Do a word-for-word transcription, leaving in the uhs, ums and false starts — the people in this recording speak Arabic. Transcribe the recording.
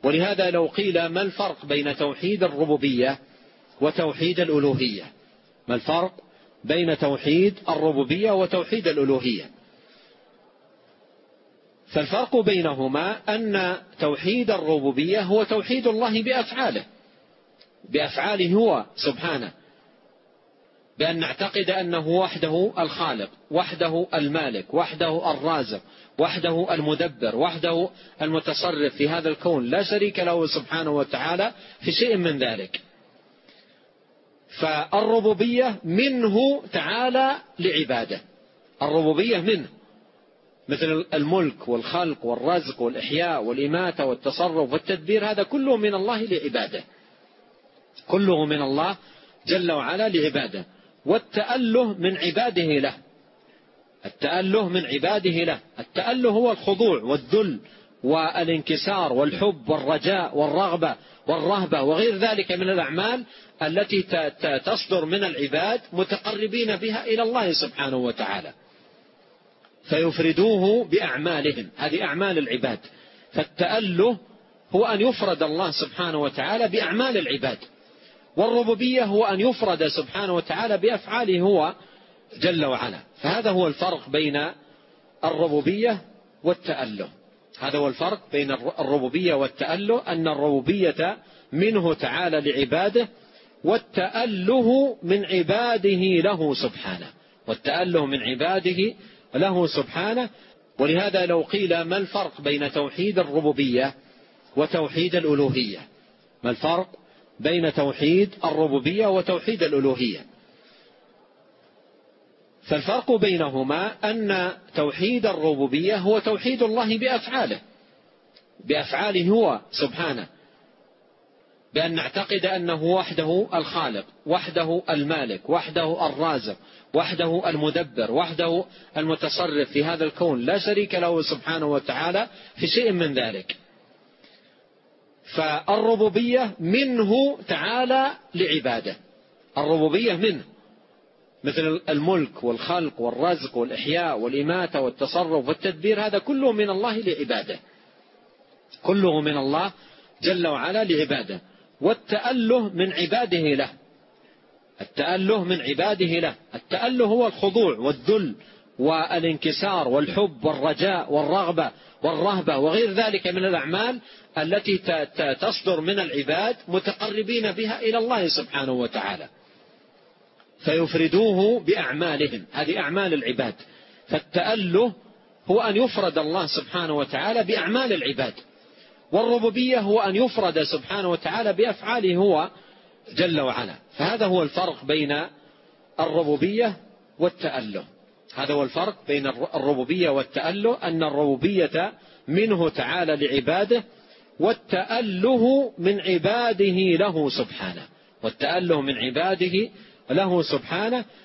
ولهذا لو قيل ما الفرق بين توحيد الربوبية وتوحيد الألوهية؟ ما الفرق بين توحيد الربوبية وتوحيد الألوهية؟ فالفرق بينهما أن توحيد الربوبية هو توحيد الله بأفعاله، بأفعاله هو سبحانه، بأن نعتقد أنه وحده الخالق، وحده المالك، وحده الرازق، وحده المدبر، وحده المتصرف في هذا الكون، لا شريك له سبحانه وتعالى في شيء من ذلك. فالربوبية منه تعالى لعباده، الربوبية منه، مثل الملك والخلق والرزق والإحياء والإماتة والتصرف والتدبير، هذا كله من الله لعباده، كله من الله جل وعلا لعباده. والتأله من عباده له، التأله من عباده له، التأله هو الخضوع والذل والانكسار والحب والرجاء والرغبة والرهبة وغير ذلك من الأعمال التي تصدر من العباد متقربين بها إلى الله سبحانه وتعالى، فيفردوه بأعمالهم، هذه أعمال العباد. فالتأله هو أن يفرد الله سبحانه وتعالى بأعمال العباد، والربوبية هو أن يفرد سبحانه وتعالى بأفعاله هو جل وعلا. فهذا هو الفرق بين الربوبية والتأله، هذا هو الفرق بين الربوبية والتأله، أن الربوبية منه تعالى لعباده، والتأله من عباده له سبحانه، والتأله من عباده له سبحانه. ولهذا لو قيل ما الفرق بين توحيد الربوبية وتوحيد الألوهية؟ ما الفرق بين توحيد الربوبية وتوحيد الألوهية؟ فالفرق بينهما أن توحيد الربوبية هو توحيد الله بأفعاله، بأفعاله هو سبحانه، بأن نعتقد أنه وحده الخالق، وحده المالك، وحده الرازق، وحده المدبر، وحده المتصرف في هذا الكون، لا شريك له سبحانه وتعالى في شيء من ذلك. فالربوبية منه تعالى لعباده، الربوبية منه، مثل الملك والخلق والرزق والإحياء والإماتة والتصرف والتدبير، هذا كله من الله لعباده، كله من الله جل وعلا لعباده. والتأله من عباده له، التأله من عباده له، التأله هو الخضوع والذل والانكسار والحب والرجاء والرغبة والرهبة وغير ذلك من الأعمال التي تصدر من العباد متقربين بها إلى الله سبحانه وتعالى، فيفردوه بأعمالهم، هذه أعمال العباد. فالتأله هو أن يفرد الله سبحانه وتعالى بأعمال العباد، والربوبية هو أن يفرد سبحانه وتعالى بأفعاله هو جل وعلا. فهذا هو الفرق بين الربوبية والتأله، هذا هو الفرق بين الربوبية والتأله، أن الربوبية منه تعالى لعباده، والتأله من عباده له سبحانه، والتأله من عباده له سبحانه.